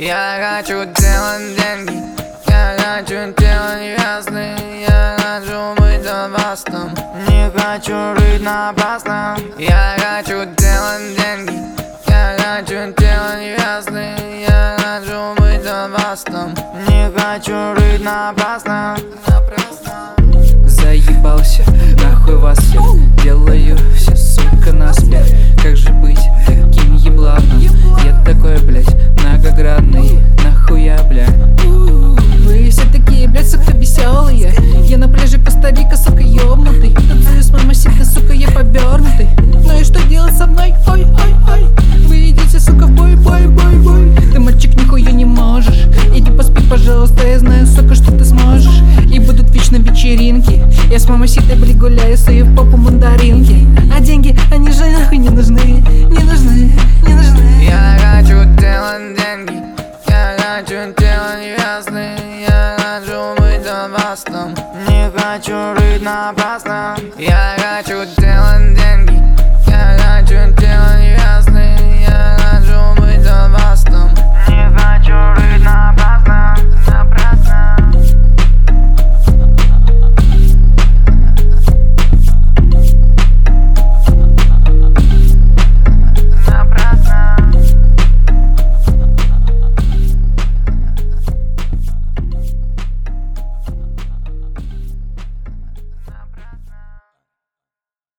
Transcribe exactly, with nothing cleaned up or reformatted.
Я хочу делать деньги, я хочу делать звезды, я хочу быть опасным, не хочу жить напрасно. Я хочу делать деньги, я хочу делать звезды, я хочу быть опасным, не хочу жить напрасно. Заебался, нахуй вас я делаю все, сука, насмех. Как же быть таким ебланом? Я такой, блядь, многогранный. Нахуя, бля? Вы все такие, блядь, сука, веселые. Я на пляже Коста-Рика, сука, ёбнутый. Танцую с мамасикой, сука, я побернутый. Ну и что делать со мной? Ой, ой, ой. Вы идите, сука, в бой, бой, бой, бой. Ты, мальчик, нихуя не можешь. Иди поспи, пожалуйста, я знаю, сука, что ты сможешь. И будут вечно вечеринки. Я с мамаситой, блядь, гуляю, сую в попу мандаринки. А деньги, они же нахуй не нужны. Не нужны, не нужны. Я хочу делать деньги, я хочу делать звезды, я хочу быть опасным, не хочу жить напрасно. Я хочу делать